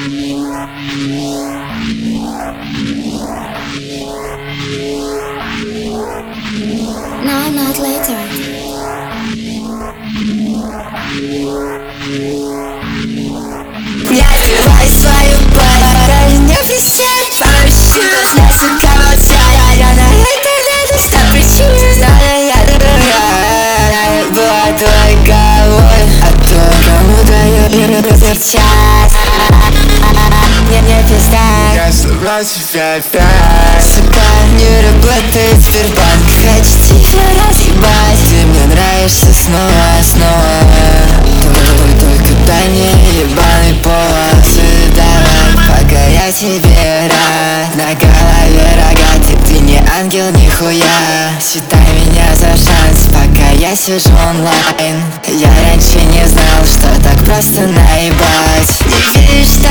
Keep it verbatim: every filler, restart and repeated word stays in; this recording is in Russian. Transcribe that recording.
No, not later. Не одевай свою пару, не висеть парашют. Насыпала тебя, я на это надо ста причин. Знаю я другая, была твоей головой, а то кому даю сейчас. Мне не пизда, Я собрал тебя опять. сука, не работает Сбербанк. Хочу тебя разъебать. Ты мне нравишься снова, снова. Только, только дай мне ебаный полосы. Давай, пока я тебе рад. На голове рога, ты, ты не ангел нихуя. Считай меня за шанс, пока я сижу онлайн. Я раньше не знал, что так просто наебать. Не веришь